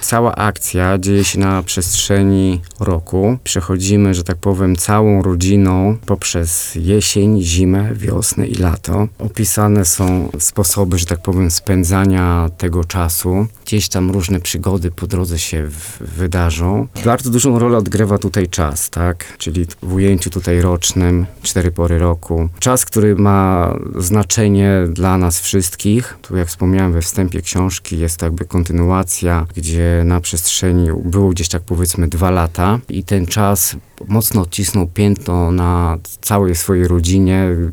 cała akcja dzieje się na przestrzeni roku. Przechodzimy, że tak powiem, całą rodziną poprzez jesień, zimę, wiosnę i lato. Opisane są sposoby, że tak powiem, spędzania tego czasu. Gdzieś tam różne przygody po drodze się wydarzą. Bardzo dużą rolę odgrywa tutaj czas, tak? Czyli w ujęciu tutaj rocznym, 4 pory roku. Czas, który ma znaczenie dla nas wszystkich. Tu jak wspomniałem we wstępie książki, jest to jakby kontynuacja, gdzie na przestrzeni było gdzieś tak powiedzmy 2 lata i ten czas mocno odcisnął piętno na całej swojej rodzinie.